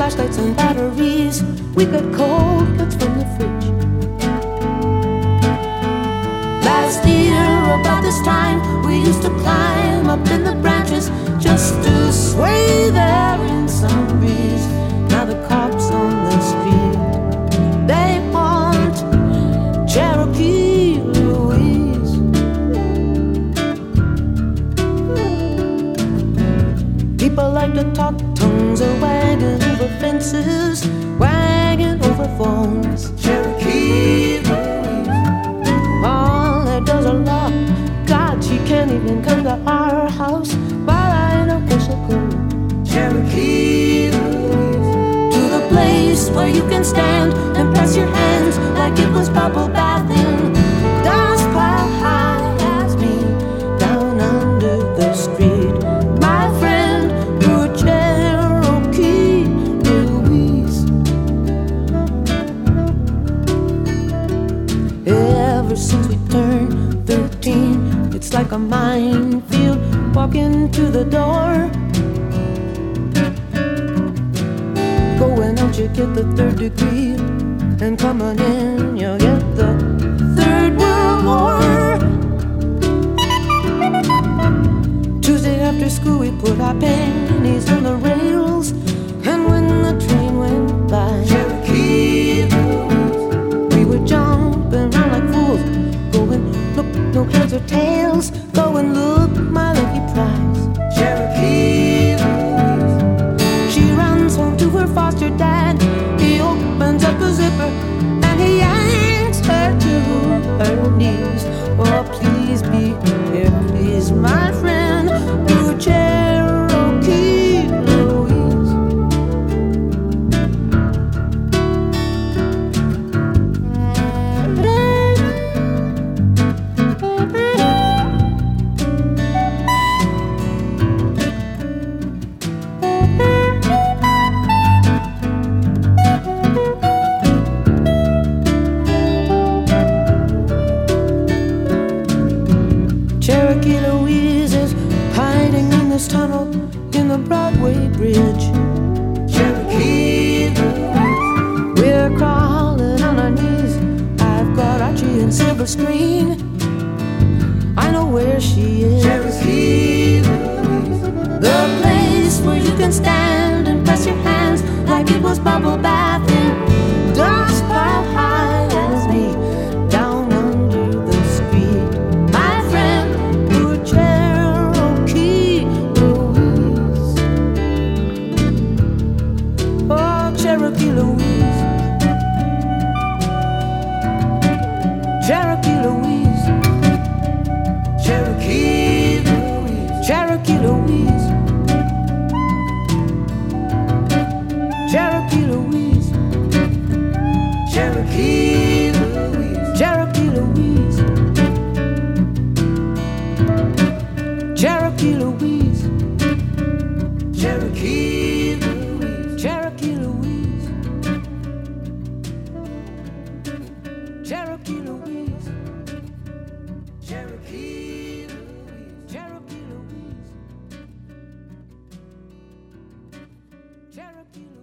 flashlights and batteries. We got cold cuts from the fridge. Last year, about this time, we used to climb up in the branches just to sway there in some breeze. Now the cops on the street, they haunt Cherokee Louise. People like to talk, tongues are wagging over fences, wagging over phones. Cherokee Louise, all that does a lot. God, she can't even come to our house while I know where she'll go. Cherokee Louise, to the place where you can stand and press your hands like it was bubble bathing. Dust pile high as me down under the street. My friend, poor Cherokee Louise. Ever since we turned 13, it's like a minefield walking to the door. Going out, you get the 3rd degree, and coming in, you get the 3rd World War. Tuesday after school, we put our pennies on the rails, and when the train went by, Cherokee Louise, we were jumping around like fools, going, look, no heads or tails, go and look, my lucky prize. Cherokee Louise, she runs home to her foster dad. He opens up the zipper and he yanks her to her knees. Oh, please be here, please, my friend, poor Cherokee Louise. Cherokee Louise is hiding in this tunnel in the Broadway Bridge. Cherokee Louise, we're crawling on our knees. I've got Archie and silver screen. I know where she is. Cherokee Louise, the place where you can stand and press your hands like it was bubble bathing. Dust pile high as me down under the street. My friend, poor Cherokee Louise. Oh, Cherokee Louise, Cherokee Louise, Cherokee Louise, Cherokee Louise, Cherokee Louise, Cherokee Louise, Cherokee Louise, Cherokee Louise, Cherokee Louise, Cherokee Louise, Cherokee Louise, Cherokee Louise, Cherokee Louise, Cherokee Louise.